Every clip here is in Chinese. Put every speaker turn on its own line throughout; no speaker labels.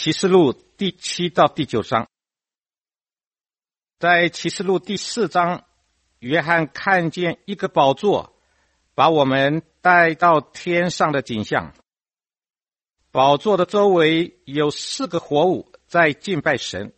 启示录第7到第9章。在启示录第4章，约翰看见一个宝座，把我们带到天上的景象。宝座的周围有4个活物在敬拜神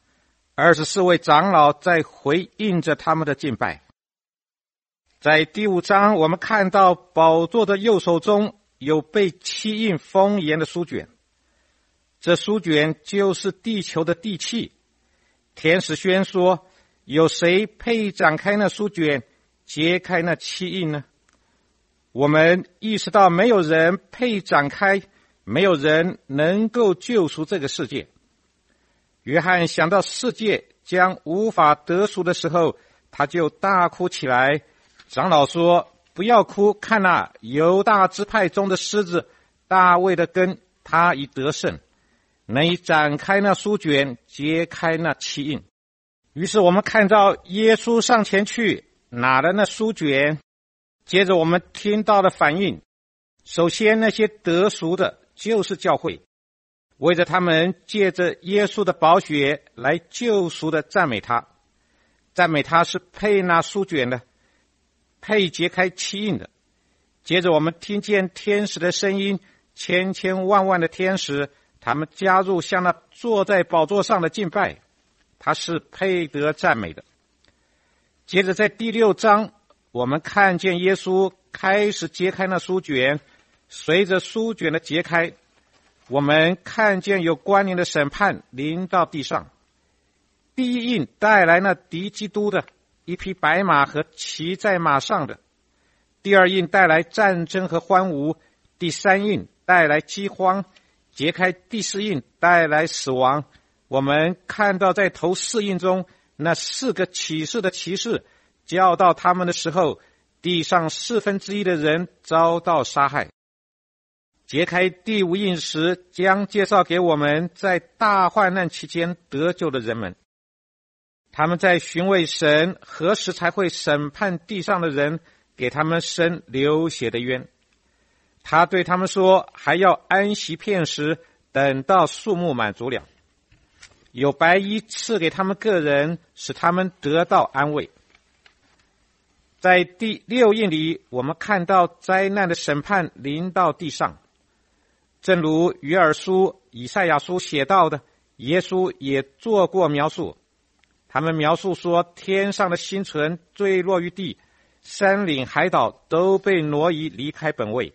，24位长老在回应着他们的敬拜。在第5章，我们看到宝座的右手中有被漆印封严的书卷，这书卷就是地球的地气。天使宣说，有谁配展开那书卷，揭开那漆印呢？我们意识到没有人配展开，没有人能够救赎这个世界。约翰想到世界将无法得赎的时候，他就大哭起来。长老说，不要哭，看那犹大支派中的狮子大卫的根，他已得胜，能以展开那书卷，揭开那漆印。于是我们看到耶稣上前去拿了那书卷，接着我们听到了反应。首先，那些得赎的就是教会，为着他们借着耶稣的宝血来救赎的赞美他，赞美他是配那书卷的，配揭开漆印的。接着我们听见天使的声音，千千万万的天使，他们加入向那坐在宝座上的敬拜，他是配得赞美的。接着在第6章，我们看见耶稣开始揭开那书卷，随着书卷的揭开，我们看见有关联的审判临到地上。第一印带来那敌基督的一匹白马和骑在马上的，第二印带来战争和荒芜，第3印带来饥荒，揭开第4印带来死亡。我们看到在头4印中，那4个启示的骑士教导他们的时候，地上1/4的人遭到杀害。揭开第5印时，将介绍给我们在大患难期间得救的人们。他们在询问神何时才会审判地上的人，给他们伸流血的冤。他对他们说，还要安息片时，等到数目满足了，有白衣赐给他们个人，使他们得到安慰。在第6印里，我们看到灾难的审判临到地上，正如约珥书、以赛亚书写到的，耶稣也做过描述。他们描述说，天上的星辰坠落于地，山岭海岛都被挪移离开本位，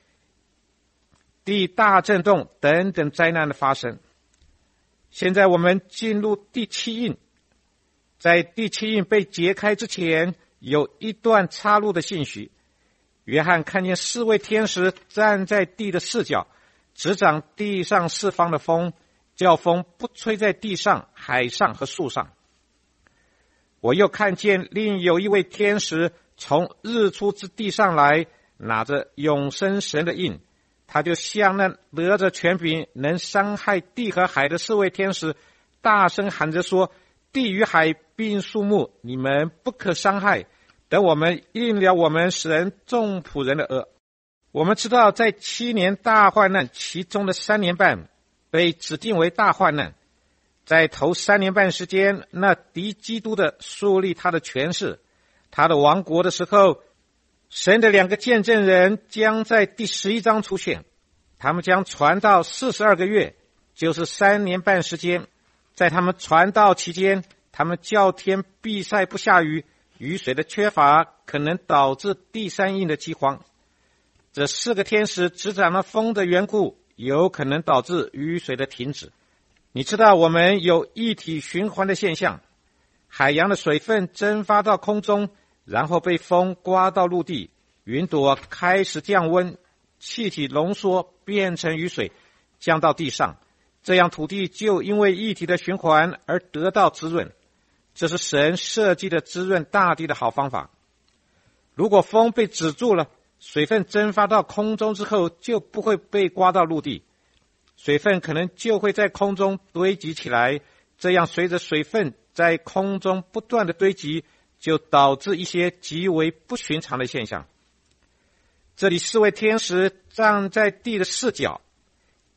地大震动等等灾难的发生。现在我们进入第7印，在第7印被揭开之前，有一段插入的信息。约翰看见4位天使站在地的4角，执掌地上4方的风，叫风不吹在地上、海上和树上。我又看见另有一位天使从日出之地上来，拿着永生神的印，他就向那得着权柄能伤害地和海的4位天使大声喊着说，地与海并树木，你们不可伤害，等我们应了我们神众仆人的恶。我们知道，在7年大患难其中的3年半被指定为大患难。在头3年半时间，那敌基督的树立他的权势，他的王国的时候，神的2个见证人将在第11章出现。他们将传道42个月，就是3年半时间。在他们传道期间，他们叫天闭塞不下雨，雨水的缺乏可能导致第3印的饥荒。这4个天使执掌了风的缘故，有可能导致雨水的停止。你知道我们有一体循环的现象，海洋的水分蒸发到空中，然后被风刮到陆地，云朵开始降温，气体浓缩变成雨水降到地上，这样土地就因为一体的循环而得到滋润。这是神设计的滋润大地的好方法。如果风被止住了，水分蒸发到空中之后就不会被刮到陆地，水分可能就会在空中堆积起来，这样随着水分在空中不断的堆积，就导致一些极为不寻常的现象。这里4位天使站在地的4角，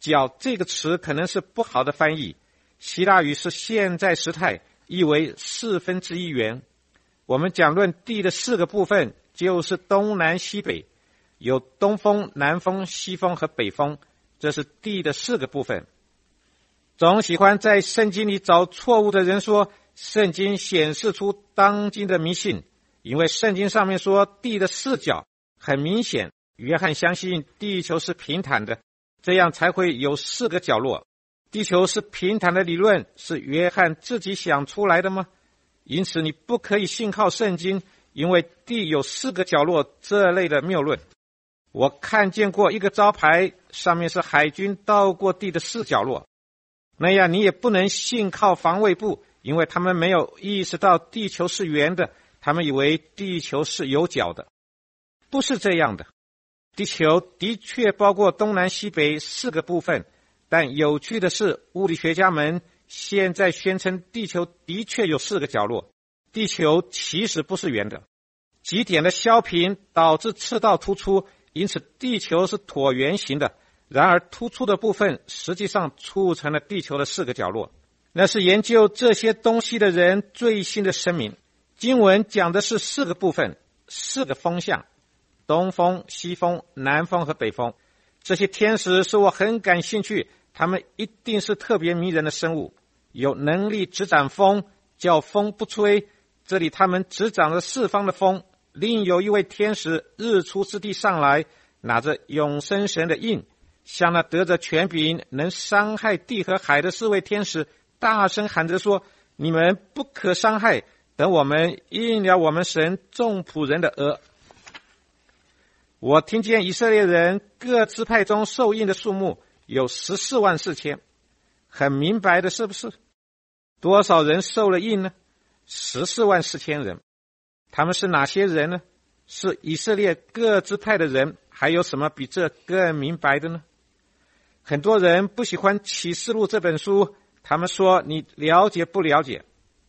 角这个词可能是不好的翻译，希腊语是现在时态，意为1/4圆。我们讲论地的4个部分，就是东南西北，有东风、南风、西风和北风，这是地的4个部分。总喜欢在圣经里找错误的人说，圣经显示出当今的迷信，因为圣经上面说地的4角，很明显，约翰相信地球是平坦的，这样才会有4个角落。地球是平坦的理论是约翰自己想出来的吗？因此你不可以信靠圣经，因为地有4个角落这类的谬论。我看见过一个招牌，上面是海军到过地的4角落，那样你也不能信靠防卫部，因为他们没有意识到地球是圆的，他们以为地球是有角的。不是这样的，地球的确包括东南西北4个部分，但有趣的是，物理学家们现在宣称地球的确有4个角落，地球其实不是圆的，极点的削平导致赤道突出，因此地球是椭圆形的，然而突出的部分实际上促成了地球的4个角落。那是研究这些东西的人最新的声明。经文讲的是4个部分，4个风向，东风、西风、南风和北风。这些天使使我很感兴趣，他们一定是特别迷人的生物，有能力执掌风，叫风不吹。这里他们执掌着4方的风。另有一位天使日出之地上来，拿着永生神的印，向那得着权柄能伤害地和海的4位天使大声喊着说，你们不可伤害，等我们印了我们神众仆人的额。我听见以色列人各支派中受印的数目有14万4千，很明白的，是不是？多少人受了印呢？14万4千人。他们是哪些人呢？是以色列各支派的人，还有什么比这更明白的呢？很多人不喜欢启示录这本书，他们说你了解不了解。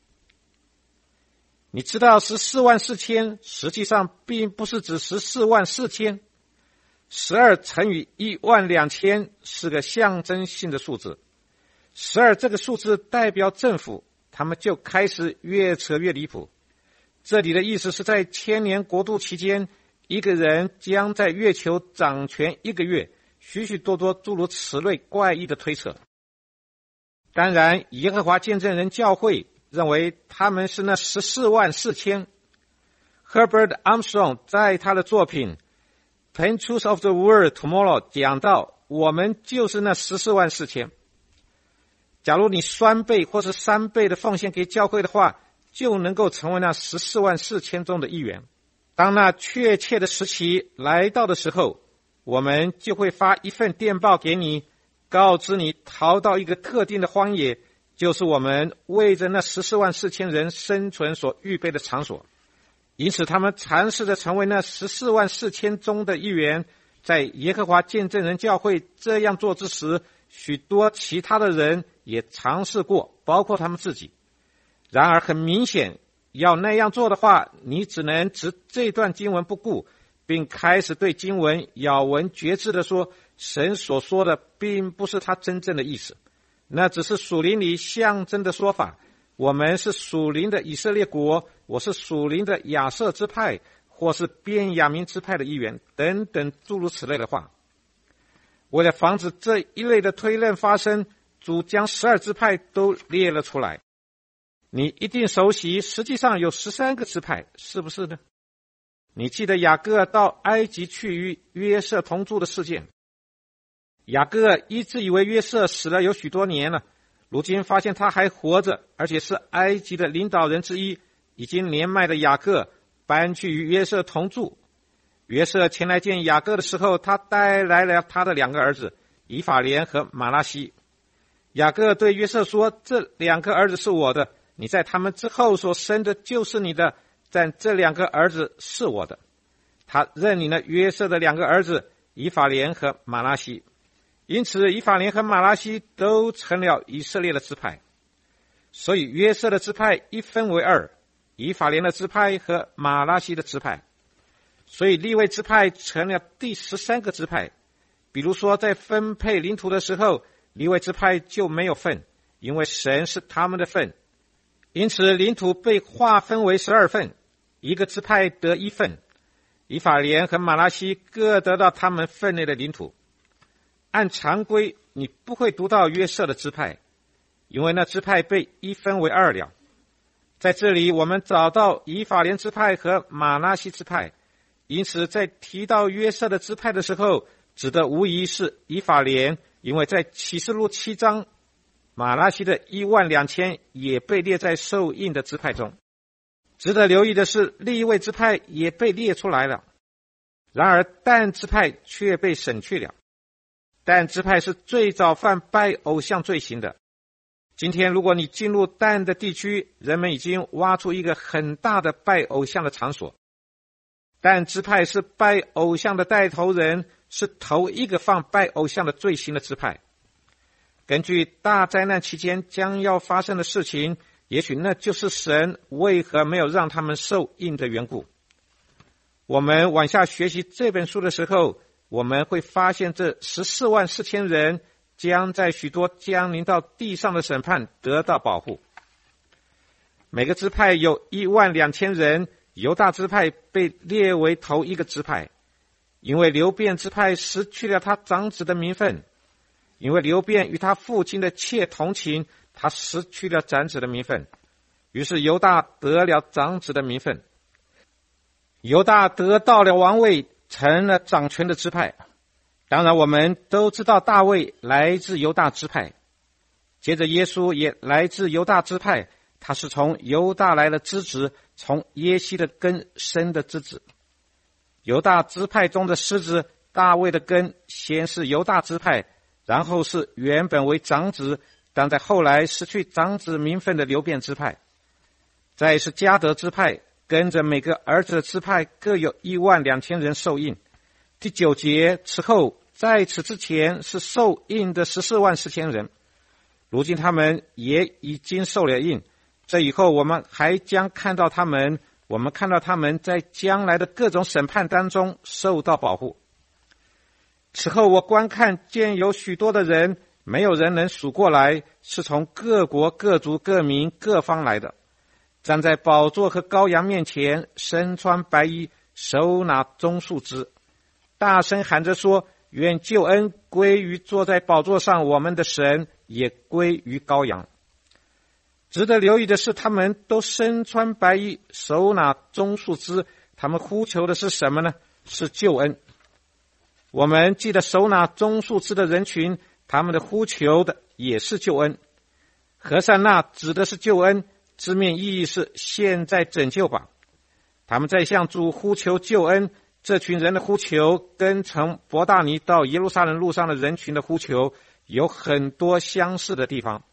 你知道14万4千实际上并不是指14万4千，12乘以1万2千是个象征性的数字。12这个数字代表政府，他们就开始越扯越离谱。这里的意思是在千年国度期间，一个人将在月球掌权1个月，许许多多诸如此类怪异的推测。当然，耶和华见证人教会认为他们是那14万4千。Herbert Armstrong 在他的作品 Plain Truth of the World Tomorrow 讲到，我们就是那14万4千。假如你双倍或是3倍的奉献给教会的话，就能够成为那14万4千中的一员。当那确切的时期来到的时候，我们就会发一份电报给你，告知你逃到一个特定的荒野，就是我们为着那14万4千人生存所预备的场所。因此他们尝试着成为那14万4千中的一员。在耶和华见证人教会这样做之时，许多其他的人也尝试过，包括他们自己。然而很明显，要那样做的话，你只能执这段经文不顾，并开始对经文咬文嚼字地说，神所说的并不是他真正的意思，那只是属灵里象征的说法。我们是属灵的以色列国，我是属灵的亚瑟支派，或是便雅明支派的一员，等等诸如此类的话。为了防止这一类的推论发生，主将12支派都列了出来。你一定熟悉，实际上有13个支派，是不是呢？你记得雅各到埃及去与约瑟同住的事件。雅各一直以为约瑟死了有许多年了，如今发现他还活着，而且是埃及的领导人之一。已经年迈的雅各搬去与约瑟同住。约瑟前来见雅各的时候，他带来了他的2个儿子以法莲和马拉西。雅各对约瑟说，这2个儿子是我的，你在他们之后所生的就是你的，但这2个儿子是我的。他认领了约瑟的2个儿子以法莲和马拉西，因此以法莲和马拉西都成了以色列的支派。所以约瑟的支派一分为2，以法莲的支派和马拉西的支派。所以利未支派成了第13个支派。 比如说在分配领土的时候，利未支派就没有份，因为神是他们的份。因此领土被划分为12份，一个支派得1份。以法莲和玛拿西各得到他们分内的领土。按常规，你不会读到约瑟的支派，因为那支派被一分为2了。在这里我们找到以法莲支派和玛拿西支派，因此在提到约瑟的支派的时候，指的无疑是以法莲，因为在启示录7章，玛拿西的12000也被列在受印的支派中。值得留意的是，利未支派也被列出来了，然而但支派却被省去了。但支派是最早犯拜偶像罪行的。今天如果你进入但的地区，人们已经挖出一个很大的拜偶像的场所。但支派是拜偶像的带头人，是头一个犯拜偶像的罪行的支派。根据大灾难期间将要发生的事情，也许那就是神为何没有让他们受印的缘故。我们往下学习这本书的时候，我们会发现这144000人将在许多降临到地上的审判得到保护。每个支派有12000人，犹大支派被列为头一个支派，因为流便支派失去了他长子的名分，因为流便与他父亲的妾同情，他失去了长子的名分，于是犹大得了长子的名分。犹大得到了王位，成了掌权的支派。当然我们都知道大卫来自犹大支派，接着耶稣也来自犹大支派，他是从犹大来的支子，从耶西的根生的支子。犹大支派中的狮子大卫的根先是犹大支派，然后是原本为长子但在后来失去长子名分的流便支派，再是迦得支派，跟着每个儿子的支派各有12000人受印。第9节此后，在此之前是受印的144000人，如今他们也已经受了印，这以后我们还将看到他们，我们看到他们在将来的各种审判当中受到保护。此后我观看，见有许多的人，没有人能数过来，是从各国各族各民各方来的，站在宝座和羔羊面前，身穿白衣，手拿棕树枝，大声喊着说，愿救恩归于坐在宝座上我们的神，也归于羔羊。值得留意的是，他们都身穿白衣，手拿棕树枝，他们呼求的是什么呢？是救恩。我们记得手拿棕树枝的人群，他们的呼求的也是救恩。和散那指的是救恩，字面意义是现在拯救吧。他们在向主呼求救恩，这群人的呼求跟从伯大尼到耶路撒冷路上的人群的呼求有很多相似的地方。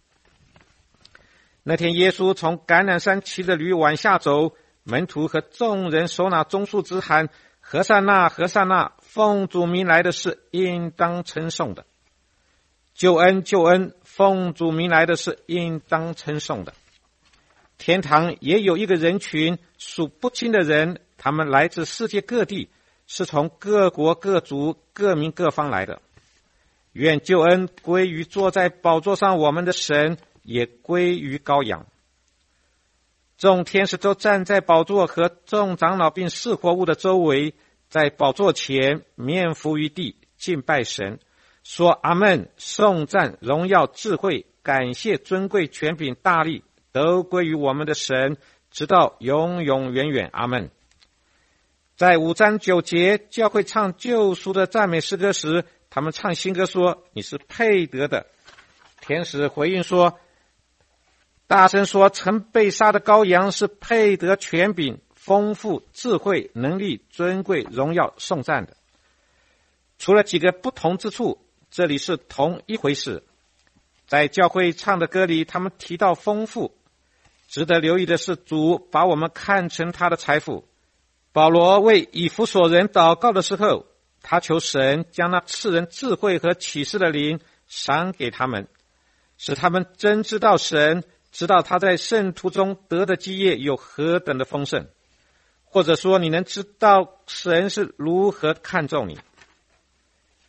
那天耶稣从橄榄山骑着驴往下走，门徒和众人手拿棕树枝喊，和散那，和散那，奉主名来的是应当称颂的。救恩，救恩，奉主名来的是应当称颂的。天堂也有一个人群，数不清的人，他们来自世界各地，是从各国各族各民各方来的。愿救恩归于坐在宝座上我们的神，也归于羔羊。众天使都站在宝座和众长老并四活物的周围，在宝座前面伏于地，敬拜神，说阿们，颂赞荣耀智慧感谢尊贵权柄大力都归于我们的神，直到永永远远，阿们。在5章9节，教会唱救赎的赞美诗歌时，他们唱新歌说，你是配得的。天使回应说，大声说，曾被杀的羔羊是配得权柄丰富智慧能力尊贵荣耀颂赞的。除了几个不同之处，这里是同一回事。在教会唱的歌里，他们提到丰富。值得留意的是，主把我们看成他的财富。保罗为以弗所人祷告的时候，他求神将那赐人智慧和启示的灵赏给他们，使他们真知道神，知道他在圣徒中得的基业有何等的丰盛，或者说你能知道神是如何看重你。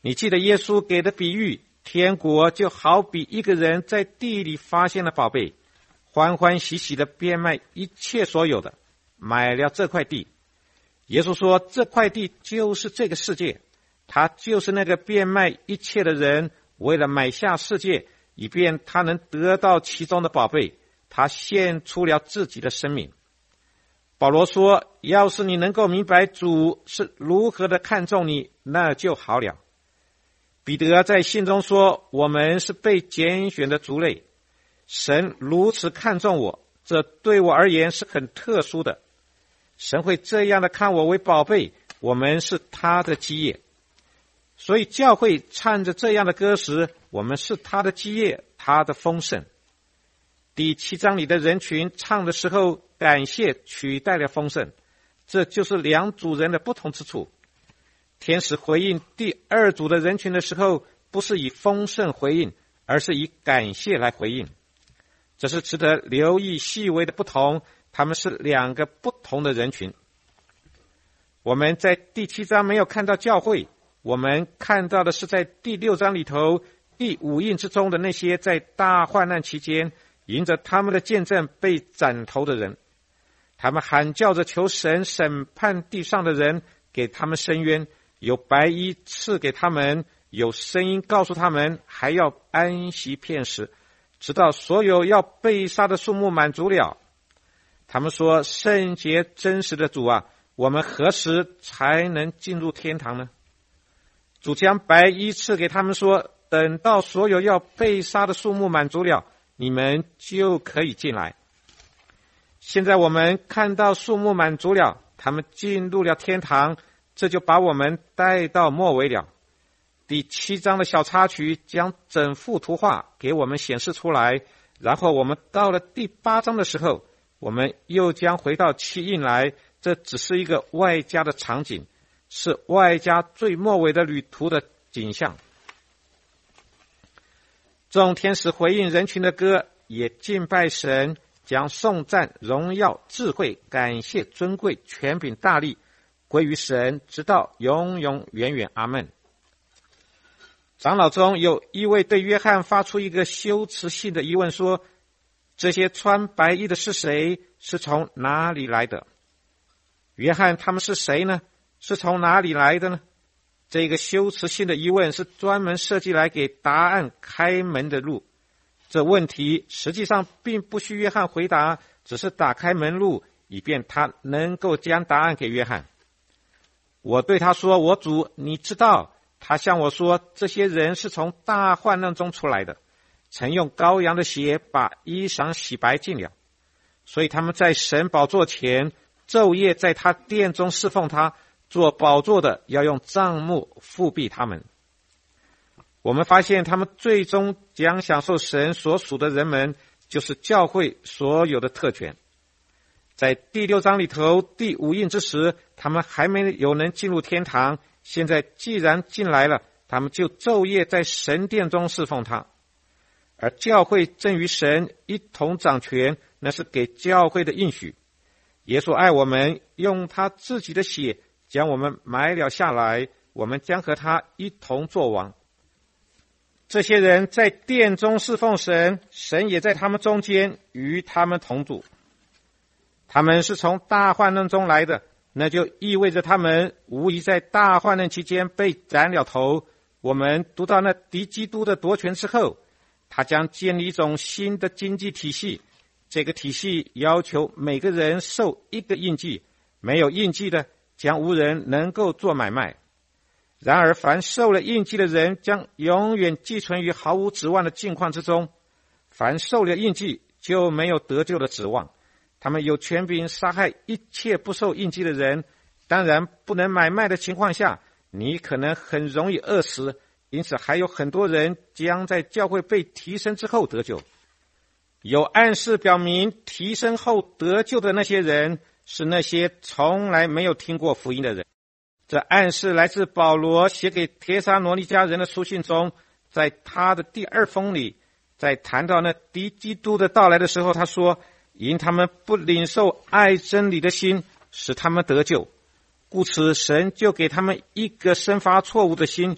你记得耶稣给的比喻，天国就好比一个人在地里发现了宝贝，欢欢喜喜的变卖一切所有的，买了这块地。耶稣说，这块地就是这个世界，他就是那个变卖一切的人，为了买下世界，以便他能得到其中的宝贝，他献出了自己的生命。保罗说，要是你能够明白主是如何的看重你，那就好了。彼得在信中说，我们是被拣选的族类，神如此看重我，这对我而言是很特殊的。神会这样的看我为宝贝，我们是他的基业。所以教会唱着这样的歌时，我们是他的基业，他的丰盛。第7章里的人群唱的时候，感谢取代了丰盛，这就是两组人的不同之处。天使回应第2组的人群的时候，不是以丰盛回应，而是以感谢来回应。这是值得留意细微的不同，他们是两个不同的人群。我们在第7章没有看到教会，我们看到的是在第6章里头第5印之中的那些在大患难期间迎着他们的见证被斩头的人。他们喊叫着求神审判地上的人，给他们伸冤，有白衣赐给他们，有声音告诉他们还要安息片时，直到所有要被杀的数目满足了。他们说，圣洁真实的主啊，我们何时才能进入天堂呢？主将白衣赐给他们说，等到所有要被杀的数目满足了，你们就可以进来。现在我们看到数目满足了，他们进入了天堂，这就把我们带到末尾了。第7章的小插曲将整幅图画给我们显示出来，然后我们到了第8章的时候，我们又将回到7印来，这只是一个外加的场景，是外加最末尾的旅途的景象。众天使回应人群的歌，也敬拜神，将颂赞、荣耀、智慧、感谢、尊贵、权柄、大力归于神，直到永永远远。阿们。长老中有一位对约翰发出一个羞耻性的疑问，说，这些穿白衣的是谁？是从哪里来的？约翰他们是谁呢？是从哪里来的呢？这个羞耻性的疑问是专门设计来给答案开门的路。这问题实际上并不需约翰回答，只是打开门路，以便他能够将答案给约翰。我对他说，我主，你知道。他向我说，这些人是从大患难中出来的，曾用羔羊的血把衣裳洗白净了，所以他们在神宝座前昼夜在他殿中侍奉他，做宝座的要用帐幕覆庇他们。我们发现他们最终将享受神所属的人们，就是教会所有的特权。在第6章里头第5印之时，他们还没有能进入天堂，现在既然进来了，他们就昼夜在神殿中侍奉他。而教会正与神一同掌权，那是给教会的应许。耶稣爱我们，用他自己的血将我们买了下来，我们将和他一同作王。这些人在殿中侍奉神，神也在他们中间与他们同住。他们是从大患难中来的，那就意味着他们无疑在大患难期间被斩了头。我们读到那敌基督的夺权之后，他将建立一种新的经济体系，这个体系要求每个人受一个印记，没有印记的将无人能够做买卖。然而凡受了印记的人将永远寄存于毫无指望的境况之中，凡受了印记就没有得救的指望。他们有权柄杀害一切不受印记的人，当然不能买卖的情况下，你可能很容易饿死，因此还有很多人将在教会被提升之后得救。有暗示表明提升后得救的那些人是那些从来没有听过福音的人。这暗示来自保罗写给帖撒罗尼迦人的书信中，在他的第2封里，在谈到那敌基督的到来的时候，他说，因他们不领受爱真理的心，使他们得救，故此神就给他们一个生发错误的心，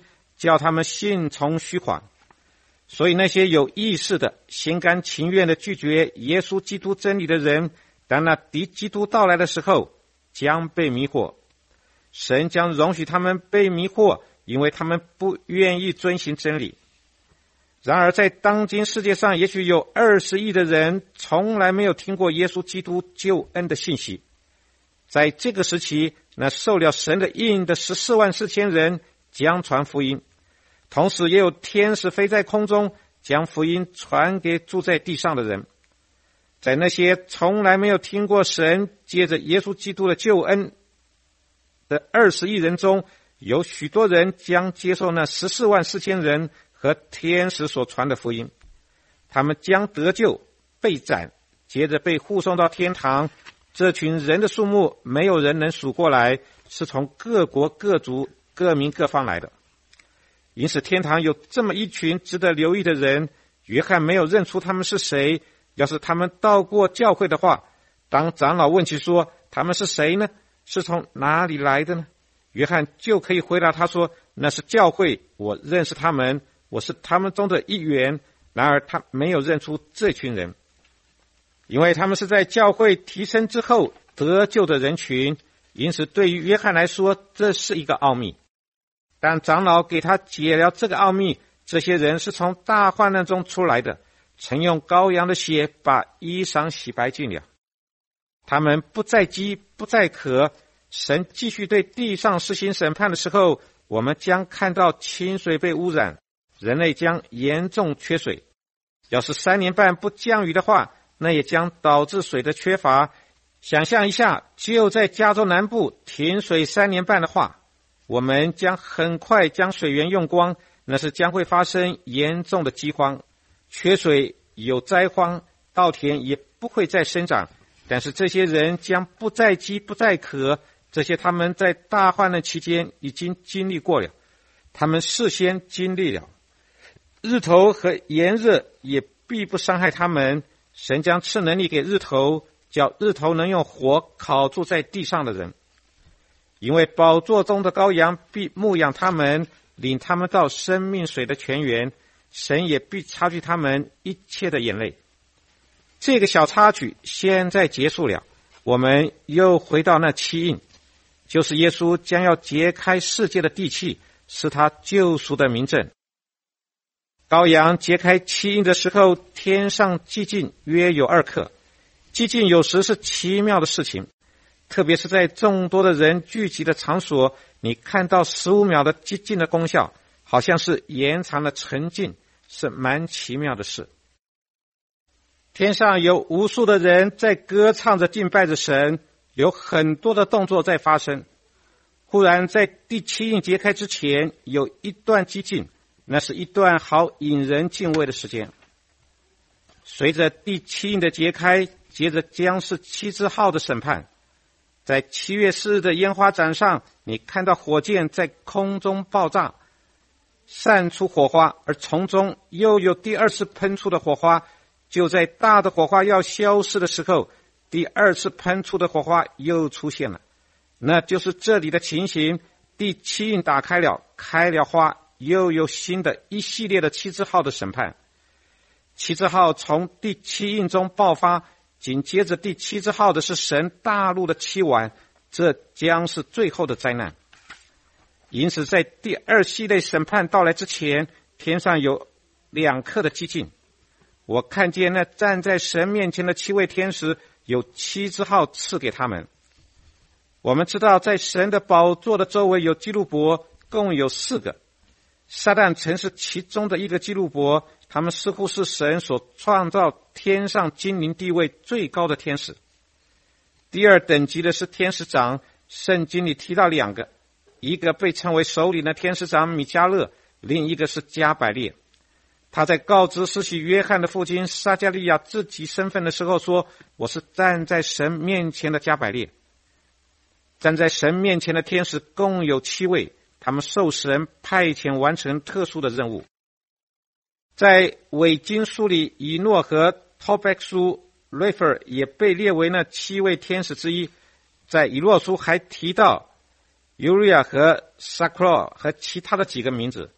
叫他们信从虚谎。所以那些有意识的、心甘情愿的拒绝耶稣基督真理的人，当那敌基督到来的时候，将被迷惑。神将容许他们被迷惑，因为他们不愿意遵行真理。然而在当今世界上，也许有20亿的人从来没有听过耶稣基督救恩的信息。在这个时期，那受了神的印的14万4千人将传福音，同时也有天使飞在空中，将福音传给住在地上的人。在那些从来没有听过神借着耶稣基督的救恩的20亿人中，有许多人将接受那14万4千人和天使所传的福音。他们将得救、被斩，接着被护送到天堂。这群人的数目没有人能数过来，是从各国各族各民各方来的。因此天堂有这么一群值得留意的人，约翰没有认出他们是谁。要是他们到过教会的话，当长老问起说他们是谁呢？是从哪里来的呢？约翰就可以回答他说，那是教会，我认识他们，我是他们中的一员。然而他没有认出这群人，因为他们是在教会提升之后得救的人群，因此对于约翰来说，这是一个奥秘。但长老给他解了这个奥秘，这些人是从大患难中出来的，曾用羔羊的血把衣裳洗白净了。他们不再饥，不再渴。神继续对地上施行审判的时候，我们将看到清水被污染，人类将严重缺水。要是3年半不降雨的话，那也将导致水的缺乏。想象一下，就在加州南部停水3年半的话，我们将很快将水源用光，那是将会发生严重的饥荒。缺水有灾荒，稻田也不会再生长。但是这些人将不再饥，不再渴，这些他们在大患难期间已经经历过了，他们事先经历了。日头和炎热也必不伤害他们。神将赐能力给日头，叫日头能用火烤住在地上的人。因为宝座中的羔羊必牧养他们，领他们到生命水的泉源，神也必擦去他们一切的眼泪。这个小插曲现在结束了，我们又回到那7印，就是耶稣将要揭开世界的地气，是他救赎的明证。羔羊揭开7印的时候，天上寂静约有2刻。寂静有时是奇妙的事情，特别是在众多的人聚集的场所，你看到15秒的寂静的功效，好像是延长了沉静，是蛮奇妙的事。天上有无数的人在歌唱着敬拜着神，有很多的动作在发生。忽然在第7印揭开之前，有一段寂静，那是一段好引人敬畏的时间。随着第7印的揭开，接着将是7支号的审判。在7月4日的烟花展上，你看到火箭在空中爆炸，散出火花，而从中又有第2次喷出的火花。就在大的火花要消失的时候，第2次喷出的火花又出现了。那就是这里的情形，第7印打开了，开了花，又有新的一系列的7支号的审判。7支号从第7印中爆发，紧接着第7支号的是神大陆的7碗，这将是最后的灾难。因此在第2系列审判到来之前，天上有2刻的寂静。我看见那站在神面前的7位天使，有7支号赐给他们。我们知道在神的宝座的周围有基路伯，共有4个。撒旦曾是其中的一个基路伯，他们似乎是神所创造天上精灵地位最高的天使。第2等级的是天使长，圣经里提到2个，一个被称为首领的天使长米迦勒，另一个是加百列。他在告知施洗约翰的父亲撒加利亚自己身份的时候说，我是站在神面前的加百列。站在神面前的天使共有7位，他们受神派遣完成特殊的任务。在伪经书里，以诺和 Tobek 书 Refer 也被列为那7位天使之一。在以诺书还提到 Uriah 和 Sakra 和其他的几个名字。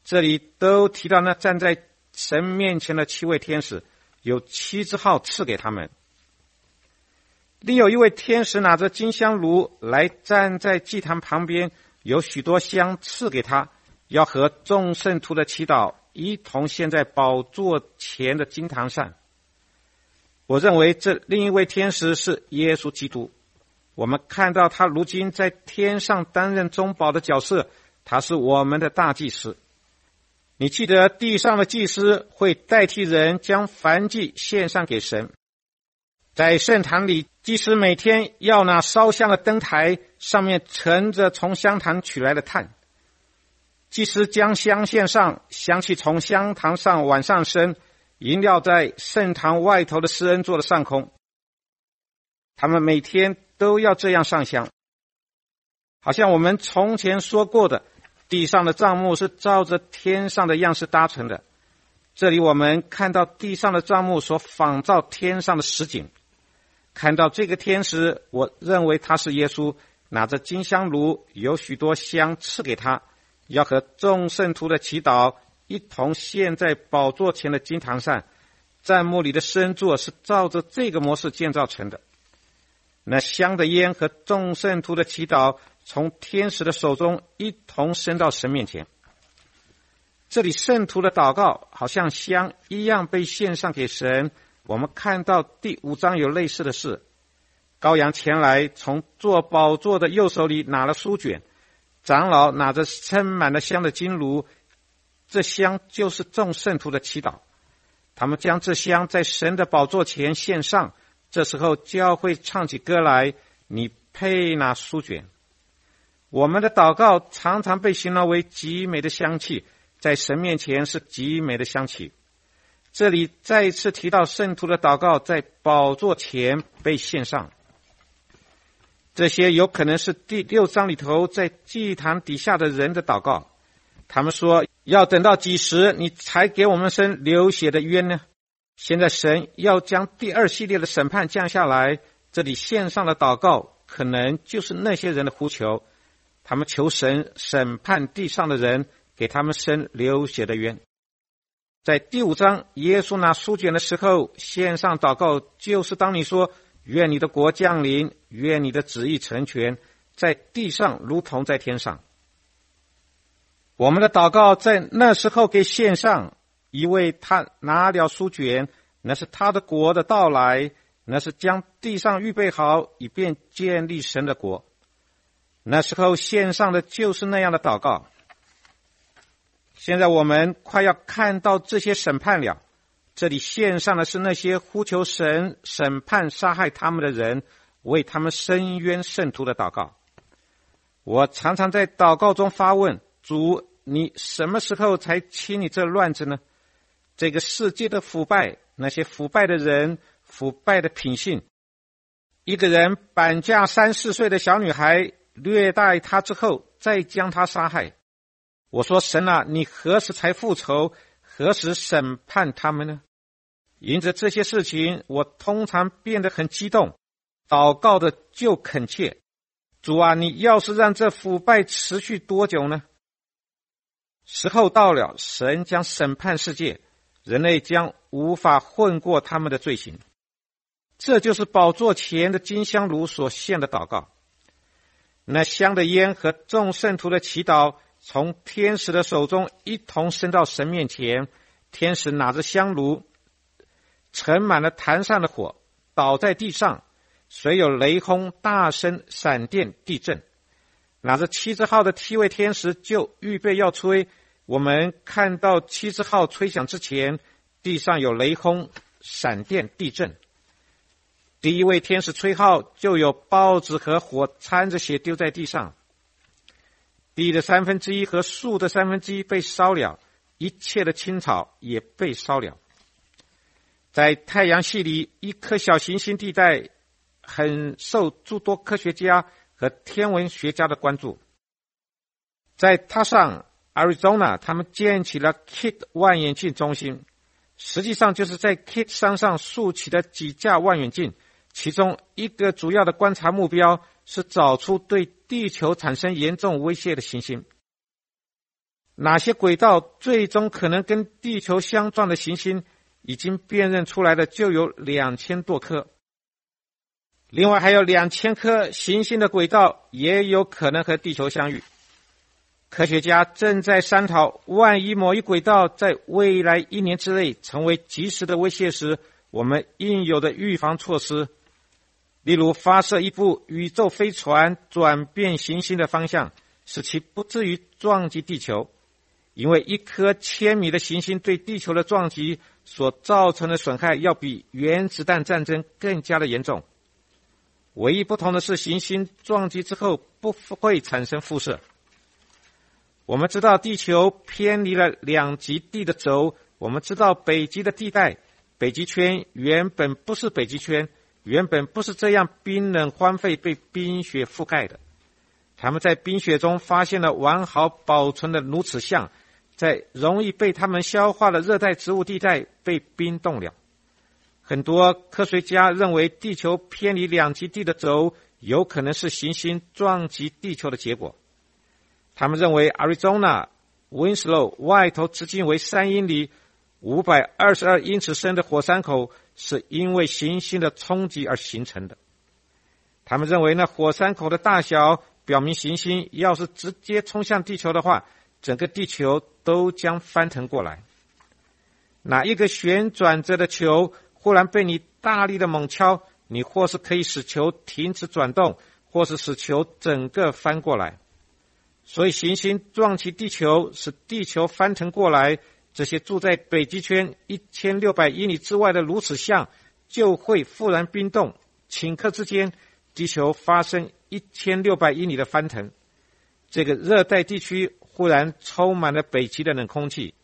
这里都提到那站在神面前的7位天使，有7支号赐给他们。另有一位天使拿着金香炉来站在祭坛旁边，有许多香赐给他，要和众圣徒的祈祷一同献在宝座前的金坛上。我认为这另一位天使是耶稣基督。我们看到他如今在天上担任中保的角色，他是我们的大祭司。你记得地上的祭司会代替人将燔祭献上给神。在圣堂里，祭司每天要拿烧香的灯台，上面盛着从香坛取来的炭。祭司将香献上，香气从香坛上往上升，萦绕在圣堂外头的施恩座的上空。他们每天都要这样上香。好像我们从前说过的，地上的帐幕是照着天上的样式搭成的。这里我们看到地上的帐幕所仿照天上的实景。看到这个天使，我认为他是耶稣，拿着金香炉，有许多香赐给他，要和众圣徒的祈祷一同献在宝座前的金坛上。帐幕里的施恩座是照着这个模式建造成的。那香的烟和众圣徒的祈祷从天使的手中一同升到神面前。这里圣徒的祷告好像香一样被献上给神。我们看到第5章有类似的事。羔羊前来，从坐宝座的右手里拿了书卷，长老拿着盛满了香的金炉，这香就是众圣徒的祈祷。他们将这香在神的宝座前献上。这时候教会唱起歌来，你配拿书卷。我们的祷告常常被形容为极美的香气，在神面前是极美的香气。这里再一次提到圣徒的祷告在宝座前被献上。这些有可能是第6章里头在祭坛底下的人的祷告。他们说，要等到几时你才给我们伸流血的冤呢？现在神要将第2系列的审判降下来，这里献上的祷告可能就是那些人的呼求。他们求神审判地上的人，给他们伸流血的冤。在第5章，耶稣拿书卷的时候献上祷告，就是当你说，愿你的国降临，愿你的旨意成全，在地上如同在天上。我们的祷告在那时候给献上，因为他拿了书卷，那是他的国的到来，那是将地上预备好，以便建立神的国。那时候献上的就是那样的祷告。现在我们快要看到这些审判了，这里献上的是那些呼求神审判杀害他们的人，为他们伸冤圣徒的祷告。我常常在祷告中发问，主，你什么时候才清理这乱子呢？这个世界的腐败，那些腐败的人，腐败的品性。一个人绑架3、4岁的小女孩，虐待她之后，再将她杀害。我说，神啊，你何时才复仇？何时审判他们呢？因着这些事情，我通常变得很激动，祷告的就恳切。主啊，你要是让这腐败持续多久呢？时候到了，神将审判世界，人类将无法混过他们的罪行。这就是宝座前的金香炉所献的祷告。那香的烟和众圣徒的祈祷从天使的手中一同升到神面前。天使拿着香炉，盛满了坛上的火，倒在地上，随有雷轰、大声、闪电、地震。拿着7支号的7位天使就预备要吹。我们看到7支号吹响之前，地上有雷轰、闪电、地震。第一位天使吹号，就有报纸和火掺着血丢在地上。地的1/3和树的1/3被烧了，一切的青草也被烧了。在太阳系里，一颗小行星地带很受诸多科学家和天文学家的关注。在它上 Arizona， 他们建起了 KIT 望远镜中心，实际上就是在 KIT 山上竖起的几架望远镜，其中一个主要的观察目标是找出对地球产生严重威胁的行星。 哪些轨道最终可能跟地球相撞的行星已经辨认出来的就有2000多颗，另外还有2000颗行星的轨道也有可能和地球相遇。科学家正在商讨，万一某一轨道在未来1年之内成为即时的威胁时，我们应有的预防措施，例如发射一部宇宙飞船转变行星的方向，使其不至于撞击地球，因为一颗1000米的行星对地球的撞击所造成的损害要比原子弹战争更加的严重。唯一不同的是，行星撞击之后不会产生辐射。我们知道地球偏离了2极地的轴，我们知道北极的地带，北极圈原本不是北极圈，原本不是这样冰冷荒废被冰雪覆盖的。他们在冰雪中发现了完好保存的鸬齿象，在容易被它们消化的热带植物地带被冰冻了。很多科学家认为地球偏离2极地的轴有可能是行星撞击地球的结果。他们认为 Arizona Winslow 外头直径为3英里522英尺深的火山口是因为行星的冲击而形成的。他们认为那火山口的大小表明行星要是直接冲向地球的话，整个地球都将翻腾过来。哪一个旋转着的球忽然被你大力的猛敲，你或是可以使球停止转动，或是使球整个翻过来。所以行星撞击地球，使地球翻腾过来，这些住在北极圈1600英里之外的鸬齿象就会忽然冰冻，顷刻之间地球发生1600英里的翻腾。这个热带地区忽然充满了北极的冷空气，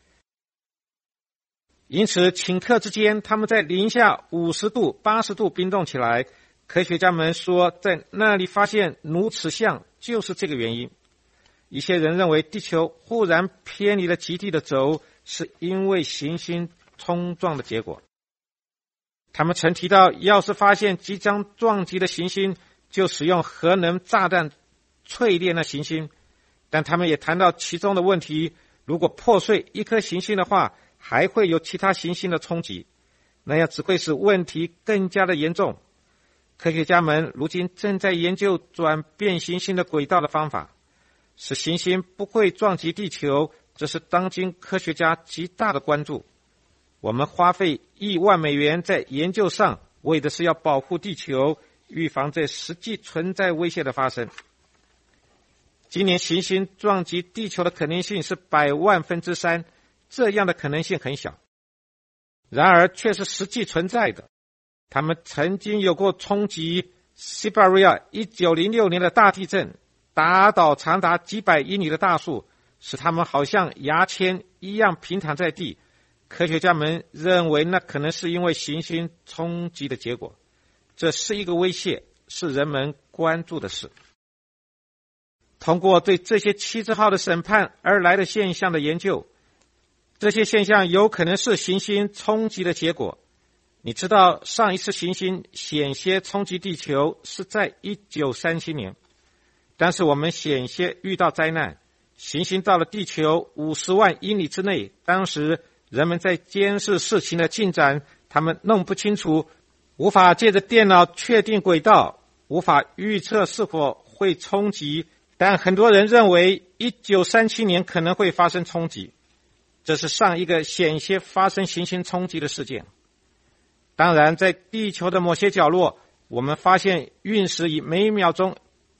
因此顷刻之间他们在零下50度、80度冰冻起来。科学家们说，在那里发现鸬齿象就是这个原因。一些人认为地球忽然偏离了极地的轴，是因为行星冲撞的结果。他们曾提到，要是发现即将撞击的行星，就使用核能炸弹淬炼那行星。但他们也谈到其中的问题，如果破碎一颗行星的话，还会有其他行星的冲击，那样只会使问题更加的严重。科学家们如今正在研究转变行星的轨道的方法，使行星不会撞击地球，这是当今科学家极大的关注。我们花费亿万美元在研究上，为的是要保护地球，预防这实际存在威胁的发生。今年行星撞击地球的可能性是100万分之3，这样的可能性很小，然而却是实际存在的。他们曾经有过冲击西伯利亚1906年的大地震，打倒长达几百英里的大树，使它们好像牙签一样平躺在地。科学家们认为那可能是因为行星冲击的结果，这是一个威胁，是人们关注的事。通过对这些七字号的审判而来的现象的研究，这些现象有可能是行星冲击的结果。你知道上一次行星险些冲击地球是在1937年，但是我们险些遇到灾难，行星到了地球50万英里之内，当时人们在监视事情的进展，他们弄不清楚，无法借着电脑确定轨道，无法预测是否会冲击，但很多人认为1937年可能会发生冲击，这是上一个险些发生行星冲击的事件。当然，在地球的某些角落，我们发现陨石以每秒钟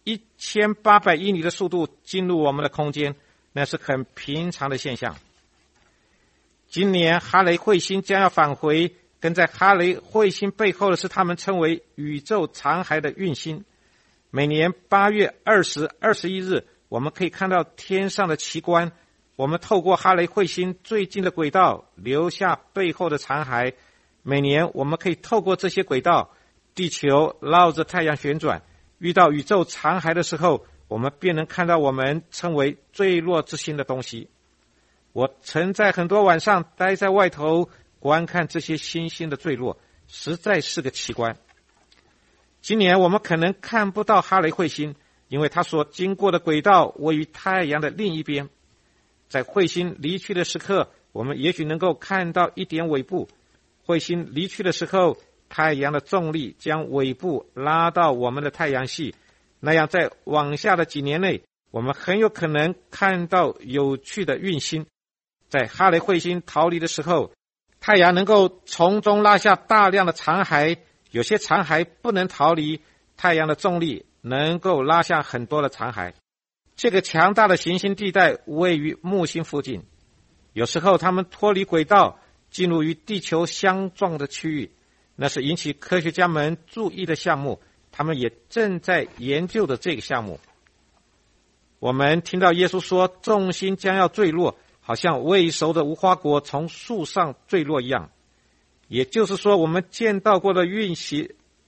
1800英里的速度进入我们的空间，那是很平常的现象。今年哈雷彗星将要返回，跟在哈雷彗星背后的是他们称为宇宙残骸的陨星。每年8月20、21日，我们可以看到天上的奇观，我们透过哈雷彗星最近的轨道留下背后的残骸。每年我们可以透过这些轨道，地球绕着太阳旋转，遇到宇宙残骸的时候，我们便能看到我们称为坠落之星的东西。我曾在很多晚上待在外头观看这些星星的坠落，实在是个奇观。今年我们可能看不到哈雷彗星，因为它所经过的轨道位于太阳的另一边。 在彗星离去的时刻，我们也许能够看到一点尾部。彗星离去的时候，太阳的重力将尾部拉到我们的太阳系，那样在往下的几年内，我们很有可能看到有趣的运星。在哈雷彗星逃离的时候，太阳能够从中拉下大量的残骸，有些残骸不能逃离，太阳的重力能够拉下很多的残骸。这个强大的行星地带位于木星附近，有时候它们脱离轨道，进入与地球相撞的区域，那是引起科学家们注意的项目，他们也正在研究的这个项目。我们听到耶稣说众星将要坠落，好像未熟的无花果从树上坠落一样，也就是说我们见到过的运行，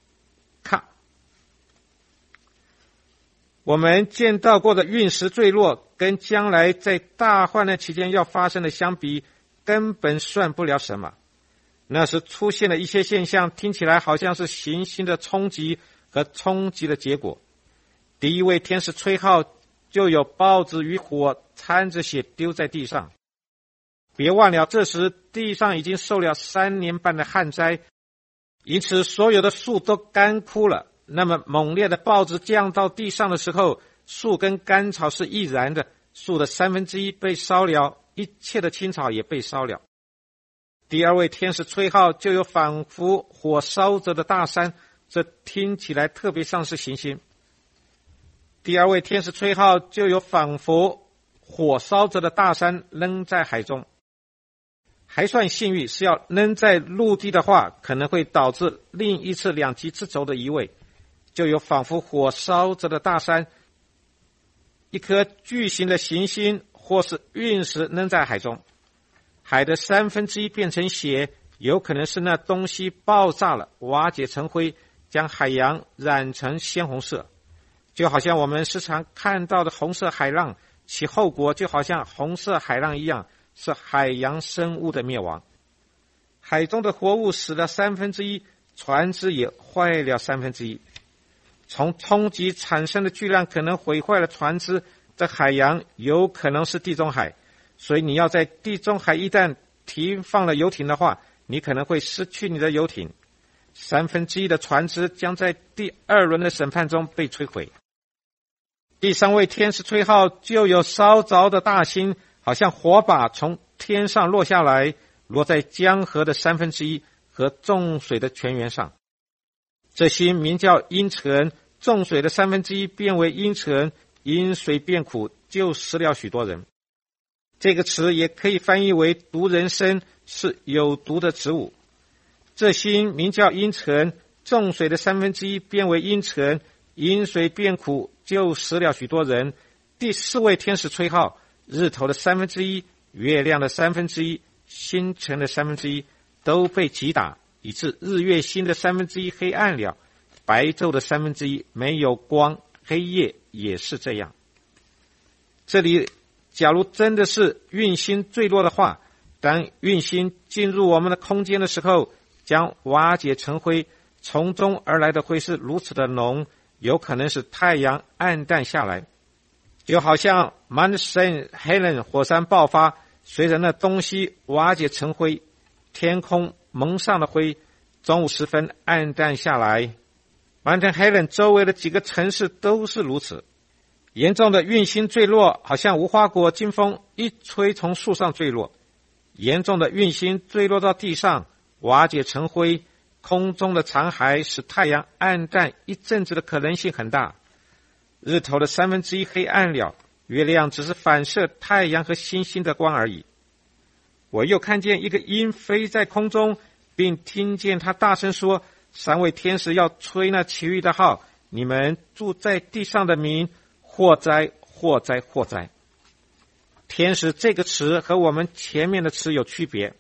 我们见到过的陨石坠落跟将来在大患难期间要发生的相比，根本算不了什么。那时出现了一些现象，听起来好像是行星的冲击和冲击的结果。第一位天使吹号，就有报纸与火掺着血丢在地上。别忘了，这时地上已经受了3年半的旱灾，因此所有的树都干枯了。那么猛烈的报纸降到地上的时候，树跟干草是易燃的，树的1/3被烧了，一切的青草也被烧了。第二位天使吹号，就有仿佛火烧着的大山，这听起来特别像是行星。第二位天使吹号，就有仿佛火烧着的大山扔在海中。还算幸运，是要扔在陆地的话，可能会导致另一次两极之轴的移位。就有仿佛火烧着的大山，一颗巨型的行星或是陨石扔在海中，海的1/3变成血，有可能是那东西爆炸了，瓦解成灰，将海洋染成鲜红色，就好像我们时常看到的红色海浪，其后果就好像红色海浪一样，是海洋生物的灭亡。海中的活物死了1/3，船只也坏了1/3。从冲击产生的巨浪可能毁坏了船只，这海洋有可能是地中海，所以你要在地中海一旦停放了游艇的话，你可能会失去你的游艇。1/3的船只将在第2轮的审判中被摧毁。第3位天使吹号，就有烧着的大星，好像火把从天上落下来，落在江河的1/3和众水的泉源上。这星名叫阴沉，众水的1/3变为阴沉，因水变苦，就死了许多人。这个词也可以翻译为毒人参，是有毒的植物。这星名叫阴沉，众水的1/3变为阴沉，因水变苦，就死了许多人。第4位天使吹号，日头的1/3、月亮的1/3、星辰的1/3都被击打，以致日月星的1/3黑暗了，白昼的1/3没有光，黑夜也是这样。这里假如真的是运星坠落的话，当运星进入我们的空间的时候，将瓦解成灰，从中而来的灰是如此的浓，有可能使太阳暗淡下来，就好像 Mount St. Helens 火山爆发，随着那东西瓦解成灰，天空蒙上了灰，中午时分暗淡下来。Mount Helens 周围的几个城市都是如此。严重的运星坠落，好像无花果经风一吹从树上坠落。严重的运星坠落到地上，瓦解成灰，空中的残骸使太阳暗淡一阵子的可能性很大。日头的1/3黑暗了，月亮只是反射太阳和星星的光而已。我又看见一个鹰飞在空中，并听见他大声说，3位天使要吹那其余的号，你们住在地上的民，祸哉祸哉祸哉。天使这个词和我们前面的词有区别，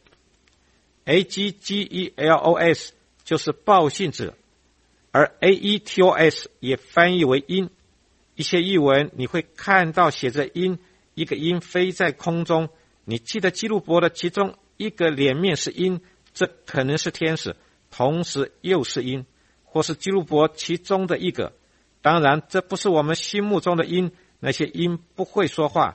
AGGELOS 就是报信者，而 AETOS 也翻译为鹰。一些译文你会看到写着鹰，一个鹰飞在空中，你记得基路伯的其中一个脸面是鹰，这可能是天使，同时又是鹰，或是基路伯其中的一个。当然这不是我们心目中的鹰，那些鹰不会说话，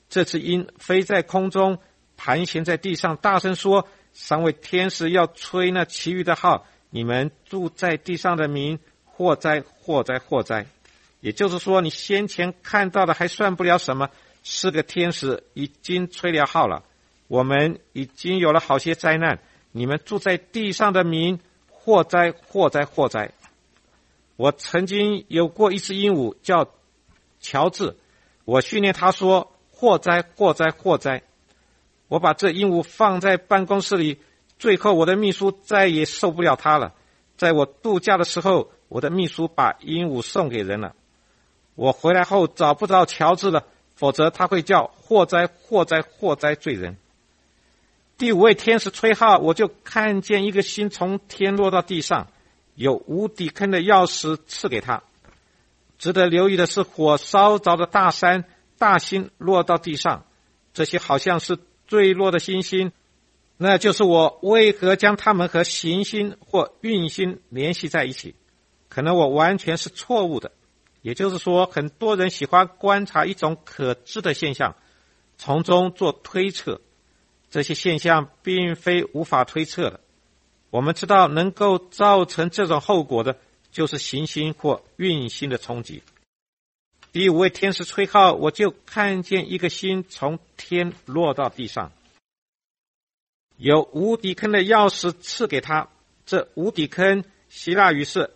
这只鹰飞在空中，盘旋在地上，大声说：三位天使要吹那其余的号，你们住在地上的民，祸哉祸哉祸哉！也就是说，你先前看到的还算不了什么，4个天使已经吹了号了，我们已经有了好些灾难，你们住在地上的民，祸哉祸哉祸哉！我曾经有过一只鹦鹉叫乔治，我训练他说：祸哉祸哉祸哉！我把这鹦鹉放在办公室里，最后我的秘书再也受不了它了。在我度假的时候，我的秘书把鹦鹉送给人了。我回来后找不到乔治了，否则他会叫祸哉祸哉祸哉罪人。第5位天使吹号，我就看见一个星从天落到地上，有无底坑的钥匙赐给他。值得留意的是，火烧着的大山大星落到地上，这些好像是坠落的星星，那就是我为何将它们和行星或运星联系在一起。可能我完全是错误的，也就是说，很多人喜欢观察一种可知的现象，从中做推测。这些现象并非无法推测的。我们知道能够造成这种后果的就是行星或运星的冲击。第5位天使吹号，我就看见一个星从天落到地上，有无底坑的钥匙赐给他。这无底坑希腊语是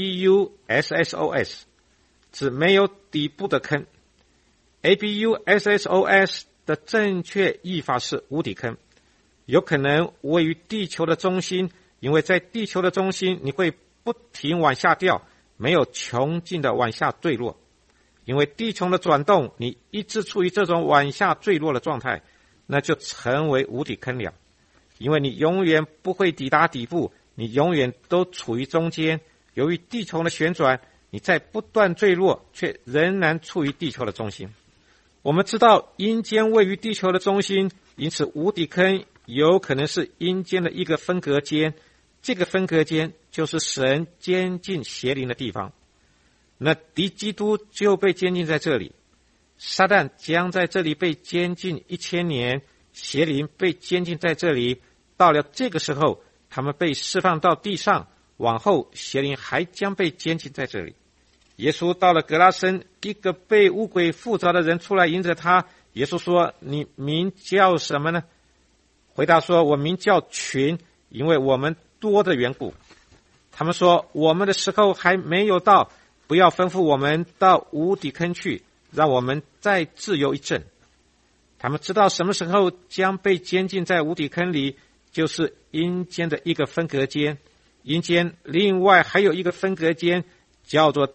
ABUSSOS， 指没有底部的坑。ABUSSOS 的正确译法是无底坑，有可能位于地球的中心，因为在地球的中心你会不停往下掉，没有穷尽的往下坠落。因为地球的转动，你一直处于这种往下坠落的状态，那就成为无底坑了。因为你永远不会抵达底部，你永远都处于中间。由于地球的旋转，你在不断坠落，却仍然处于地球的中心。我们知道阴间位于地球的中心，因此无底坑有可能是阴间的一个分隔间，这个分隔间就是神监禁邪灵的地方。那敌基督就被监禁在这里，撒旦将在这里被监禁1000年，邪灵被监禁在这里。到了这个时候，他们被释放到地上，往后邪灵还将被监禁在这里。耶稣到了格拉森，一个被污鬼附着的人出来迎着他。耶稣说：你名叫什么呢？回答说：我名叫群，因为我们多的缘故。他们说：我们的时候还没有到，不要吩咐我们到无底坑去，让我们再自由一阵。他们知道什么时候将被监禁在无底坑里，就是阴间的一个分隔间。阴间另外还有一个分隔间，叫做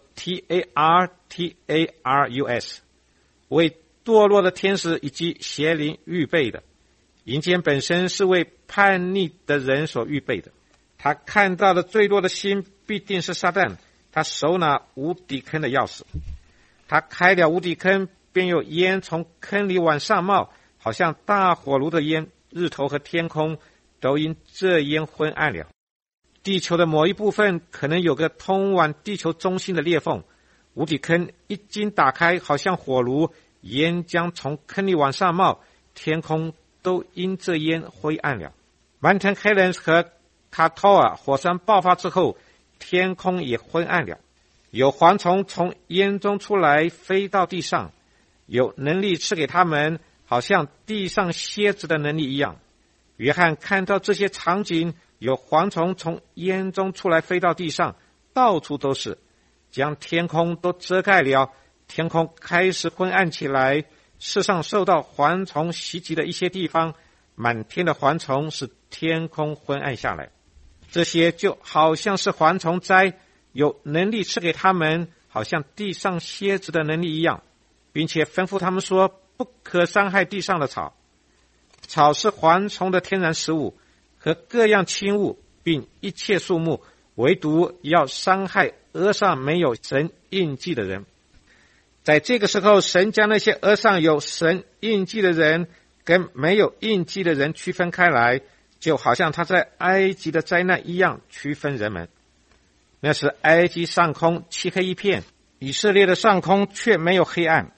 TARTARUS， 为堕落的天使以及邪灵预备的。阴间本身是为叛逆的人所预备的。他看到的坠落的星必定是撒旦，他手拿无底坑的钥匙。他开了无底坑，便有烟从坑里往上冒，好像大火炉的烟，日头和天空都因这烟昏暗了。地球的某一部分可能有个通往地球中心的裂缝，无底坑一经打开，好像火炉，烟将从坑里往上冒，天空都因这烟灰暗了。Mountain Helens 和卡托尔火山爆发之后，天空也昏暗了。有蝗虫从烟中出来，飞到地上，有能力赐给他们，好像地上蝎子的能力一样。约翰看到这些场景，有蝗虫从烟中出来，飞到地上，到处都是，将天空都遮盖了。天空开始昏暗起来，世上受到蝗虫袭击的一些地方，满天的蝗虫使天空昏暗下来。这些就好像是蝗虫灾，有能力赐给他们，好像地上蝎子的能力一样，并且吩咐他们说，不可伤害地上的草。草是蝗虫的天然食物，和各样轻物，并一切树木，唯独要伤害额上没有神印记的人。在这个时候，神将那些额上有神印记的人跟没有印记的人区分开来，就好像他在埃及的灾难一样区分人们。那时埃及上空漆黑一片，以色列的上空却没有黑暗。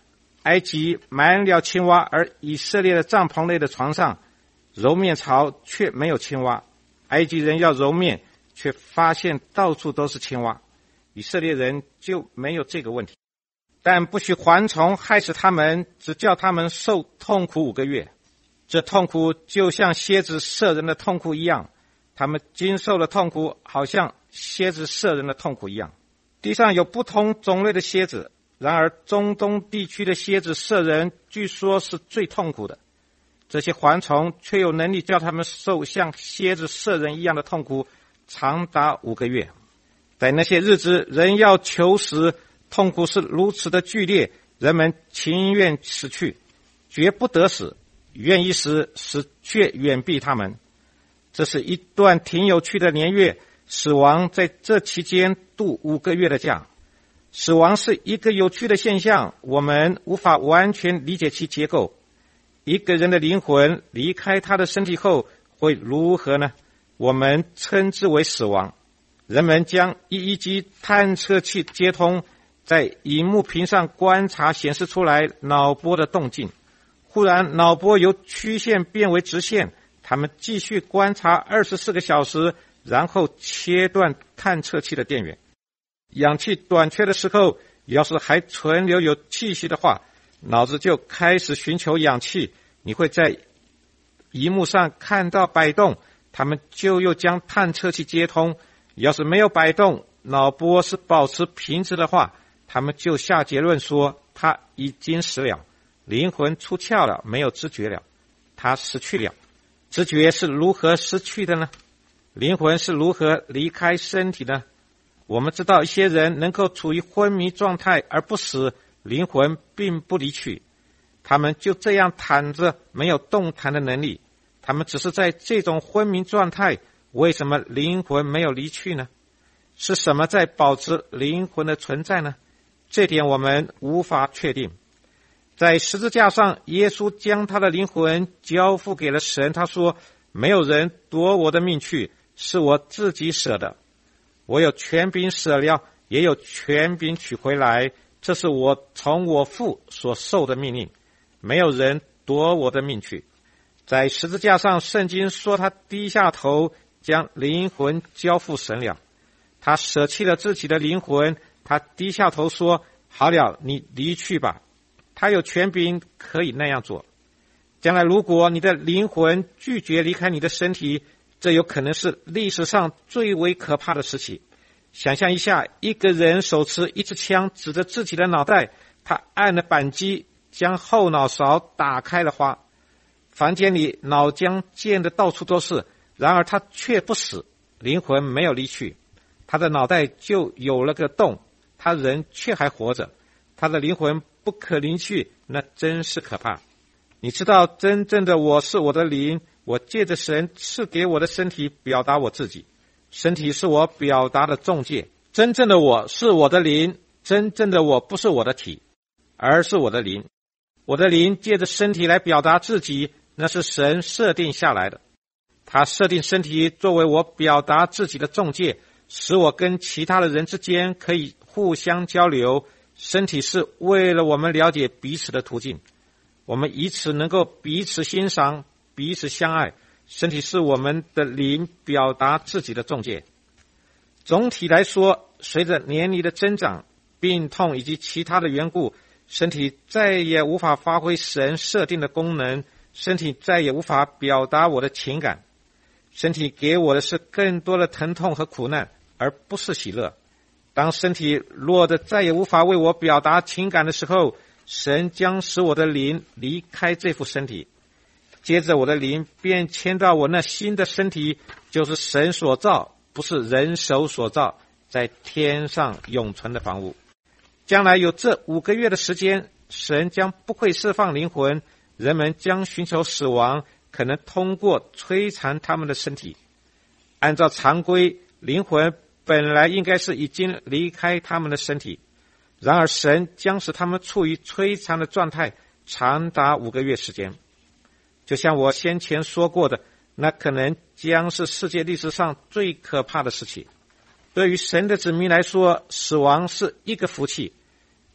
埃及满了青蛙，而以色列的帐篷内的床上揉面槽却没有青蛙。埃及人要揉面，却发现到处都是青蛙。以色列人就没有这个问题。但不许蝗虫害死他们，只叫他们受痛苦5个月。这痛苦就像蝎子射人的痛苦一样，他们经受了痛苦，好像蝎子射人的痛苦一样。地上有不同种类的蝎子，然而中东地区的蝎子射人据说是最痛苦的。这些蝗虫却有能力叫他们受像蝎子射人一样的痛苦，长达5个月。在那些日子，人要求死，痛苦是如此的剧烈，人们情愿死去，绝不得死，愿意死，死却远避他们。这是一段挺有趣的年月，死亡在这期间度5个月的假。死亡是一个有趣的现象，我们无法完全理解其结构。一个人的灵魂离开他的身体后会如何呢？我们称之为死亡。人们将EEG机探测器接通，在荧幕屏上观察显示出来脑波的动静。忽然脑波由曲线变为直线，他们继续观察24个小时，然后切断探测器的电源。氧气短缺的时候，要是还存留有气息的话，脑子就开始寻求氧气。你会在荧幕上看到摆动，他们就又将探测器接通。要是没有摆动，脑波是保持平直的话，他们就下结论说他已经死了，灵魂出窍了，没有知觉了，他死去了。知觉是如何失去的呢？灵魂是如何离开身体呢？我们知道一些人能够处于昏迷状态而不死，灵魂并不离去，他们就这样躺着，没有动弹的能力，他们只是在这种昏迷状态。为什么灵魂没有离去呢？是什么在保持灵魂的存在呢？这点我们无法确定。在十字架上，耶稣将他的灵魂交付给了神，他说，没有人夺我的命去，是我自己舍的。我有权柄舍了，也有权柄取回来，这是我从我父所受的命令，没有人夺我的命去。在十字架上，圣经说他低下头将灵魂交付神了，他舍弃了自己的灵魂，他低下头说，好了，你离去吧。他有权柄可以那样做。将来如果你的灵魂拒绝离开你的身体，这有可能是历史上最为可怕的时期。想象一下，一个人手持一支枪指着自己的脑袋，他按了扳机，将后脑勺打开了花，房间里脑浆溅得到处都是，然而他却不死，灵魂没有离去，他的脑袋就有了个洞，他人却还活着，他的灵魂不可离去，那真是可怕。你知道，真正的我是我的灵，我借着神赐给我的身体表达我自己，身体是我表达的中介。真正的我是我的灵，真正的我不是我的体，而是我的灵。我的灵借着身体来表达自己，那是神设定下来的。他设定身体作为我表达自己的中介，使我跟其他的人之间可以互相交流。身体是为了我们了解彼此的途径，我们以此能够彼此欣赏，彼此相爱。身体是我们的灵表达自己的中介。总体来说，随着年龄的增长，病痛以及其他的缘故，身体再也无法发挥神设定的功能，身体再也无法表达我的情感。身体给我的是更多的疼痛和苦难，而不是喜乐。当身体弱得再也无法为我表达情感的时候，神将使我的灵离开这副身体，接着我的灵便迁到我那新的身体，就是神所造，不是人手所造，在天上永存的房屋。将来有这5个月的时间，神将不会释放灵魂，人们将寻求死亡，可能通过摧残他们的身体。按照常规，灵魂本来应该是已经离开他们的身体，然而神将使他们处于摧残的状态，长达5个月时间。就像我先前说过的，那可能将是世界历史上最可怕的事情。对于神的子民来说，死亡是一个福气。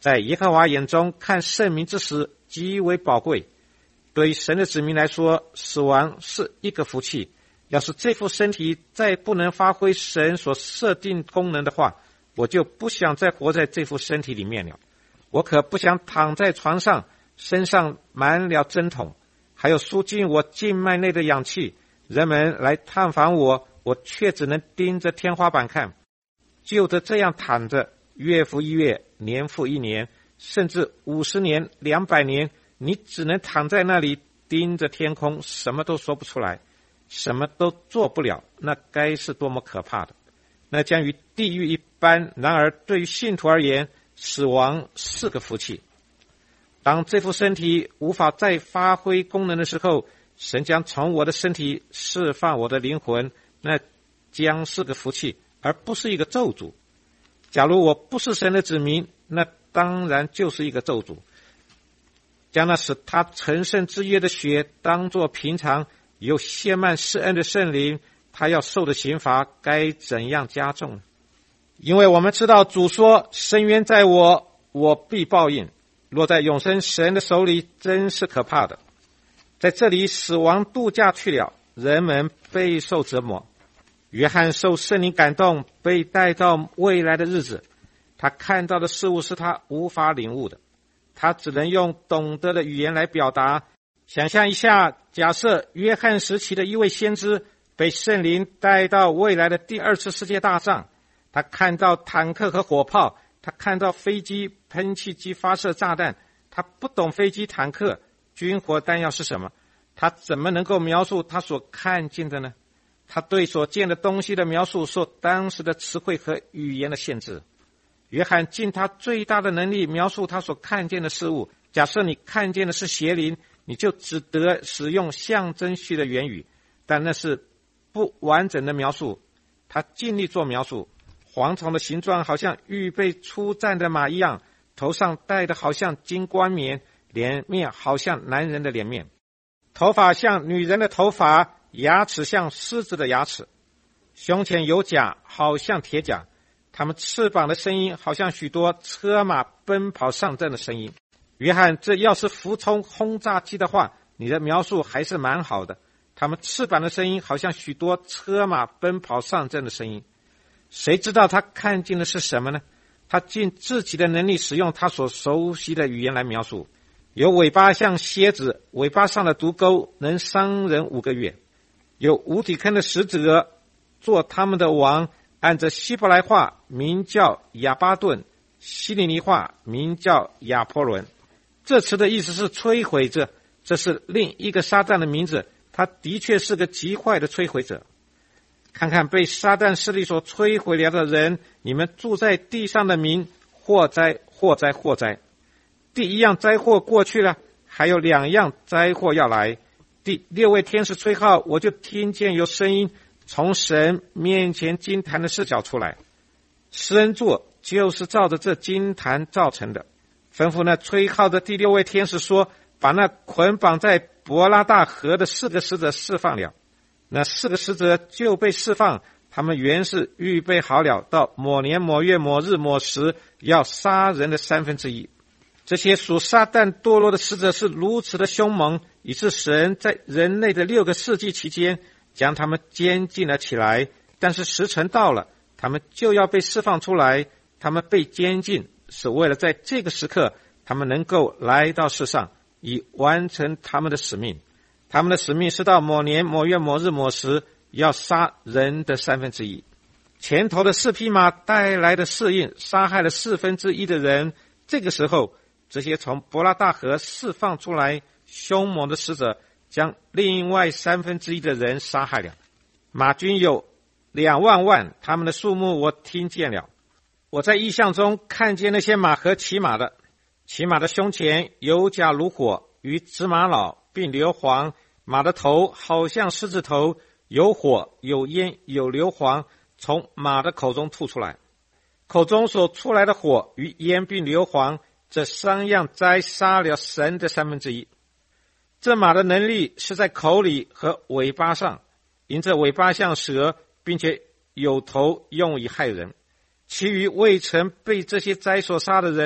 在耶和华眼中看圣民之死极为宝贵。对神的子民来说，死亡是一个福气。要是这副身体再不能发挥神所设定功能的话，我就不想再活在这副身体里面了。我可不想躺在床上，身上满了针筒，还有输进我静脉内的氧气。人们来探访我，我却只能盯着天花板看。就着这样躺着，月复一月，年复一年，甚至50年、200年，你只能躺在那里盯着天空，什么都说不出来，什么都做不了，那该是多么可怕的！那将与地狱一般。然而对于信徒而言，死亡是个福气。当这副身体无法再发挥功能的时候，神将从我的身体释放我的灵魂，那将是个福气，而不是一个咒诅。假如我不是神的子民，那当然就是一个咒诅。将那使他成圣之约的血当作平常，有谢曼施恩的圣灵，他要受的刑罚该怎样加重呢？因为我们知道主说，伸冤在我，我必报应。落在永生神的手里，真是可怕的。在这里，死亡度假去了，人们备受折磨。约翰受圣灵感动，被带到未来的日子。他看到的事物是他无法领悟的，他只能用懂得的语言来表达。想象一下，假设约翰时期的一位先知被圣灵带到未来的第2次世界大战，他看到坦克和火炮，他看到飞机、喷气机发射炸弹，他不懂飞机、坦克、军火弹药是什么，他怎么能够描述他所看见的呢？他对所见的东西的描述受当时的词汇和语言的限制。约翰尽他最大的能力描述他所看见的事物。假设你看见的是邪灵，你就只得使用象征序的言语，但那是不完整的描述。他尽力做描述，蝗虫的形状好像预备出战的马一样，头上戴的好像金冠冕，脸面好像男人的脸面，头发像女人的头发，牙齿像狮子的牙齿，胸前有甲，好像铁甲，他们翅膀的声音好像许多车马奔跑上阵的声音。约翰，这要是服从轰炸机的话，你的描述还是蛮好的。他们翅膀的声音好像许多车马奔跑上阵的声音。谁知道他看见的是什么呢？他尽自己的能力使用他所熟悉的语言来描述。有尾巴像蝎子，尾巴上的毒钩能伤人5个月。有无底坑的使者做他们的王，按着希伯来话名叫亚巴顿，希利尼话名叫亚波伦。这词的意思是摧毁者，这是另一个撒旦的名字，他的确是个极坏的摧毁者。看看被撒旦势力所摧毁了的人，你们住在地上的民，祸灾祸灾祸灾。第1样灾祸过去了，还有2样灾祸要来。第6位天使吹号，我就听见有声音从神面前金坛的视角出来。施恩座就是照着这金坛造成的。吩咐那吹号的第6位天使说，把那捆绑在伯拉大河的4个使者释放了。那4个使者就被释放，他们原是预备好了，到某年某月某日某时要杀人的1/3。这些属撒旦堕落的使者是如此的凶猛，以致神在人类的6个世纪期间将他们监禁了起来。但是时辰到了，他们就要被释放出来。他们被监禁是为了在这个时刻他们能够来到世上，以完成他们的使命。他们的使命是到某年某月某日某时要杀人的1/3。前头的4匹马带来的4印杀害了1/4的人。这个时候，这些从伯拉大河释放出来凶猛的使者将另外1/3的人杀害了。马军有2万万，他们的数目我听见了。我在异象中看见那些马和骑马的，骑马的胸前有甲如火，与紫玛瑙并硫磺，马的头好像狮子头，有火有烟有硫磺从马的口中吐出来。口中所出来的火与烟并硫磺，这3样灾杀了神的1/3。这马的能力是在口里和尾巴上，因这尾巴像蛇，并且有头用以害人。其余未曾被这些灾所杀的人，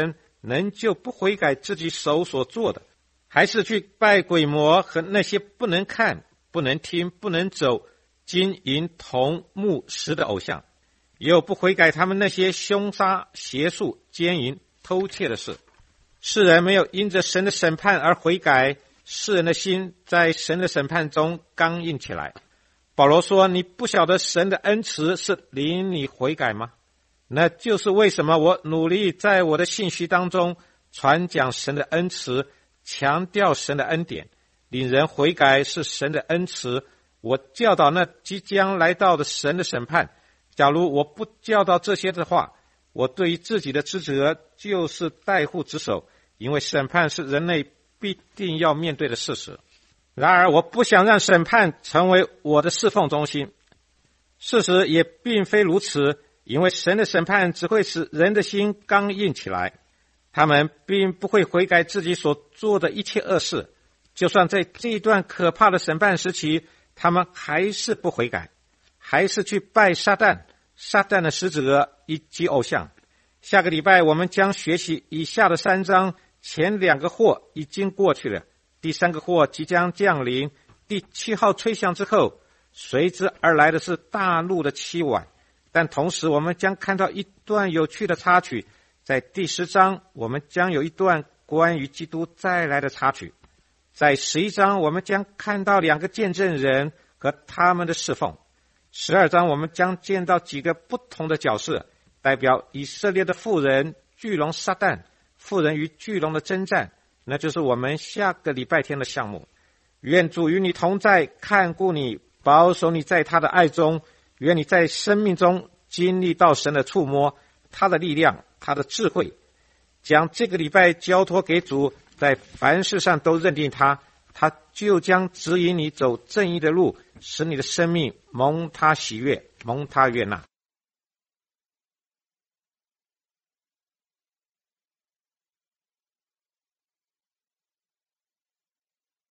仍旧不悔改自己手所做的，还是去拜鬼魔和那些不能看、不能听、不能走、金银铜木石的偶像，又不悔改他们那些凶杀、邪术、奸淫、偷窃的事。世人没有因着神的审判而悔改，世人的心在神的审判中刚硬起来。保罗说，你不晓得神的恩慈是领你悔改吗？那就是为什么我努力在我的信息当中传讲神的恩慈，强调神的恩典，领人悔改是神的恩慈。我教导那即将来到的神的审判，假如我不教导这些的话，我对于自己的职责就是代护职守，因为审判是人类必定要面对的事实。然而我不想让审判成为我的侍奉中心，事实也并非如此，因为神的审判只会使人的心刚硬起来，他们并不会悔改自己所做的一切恶事，就算在这一段可怕的审判时期，他们还是不悔改，还是去拜撒旦、撒旦的使者以及偶像。下个礼拜我们将学习以下的3章，前2个祸已经过去了，第3个祸即将降临，第7号吹响之后，随之而来的是大怒的7晚。但同时我们将看到一段有趣的插曲，在第10章我们将有一段关于基督再来的插曲，在11章我们将看到2个见证人和他们的侍奉，12章我们将见到几个不同的角色，代表以色列的妇人、巨龙撒旦、妇人与巨龙的征战，那就是我们下个礼拜天的项目。愿主与你同在，看顾你，保守你在他的爱中，愿你在生命中经历到神的触摸，他的力量，他的智慧。将这个礼拜交托给主，在凡事上都认定他，他就将指引你走正义的路，使你的生命蒙他喜悦，蒙他悦纳。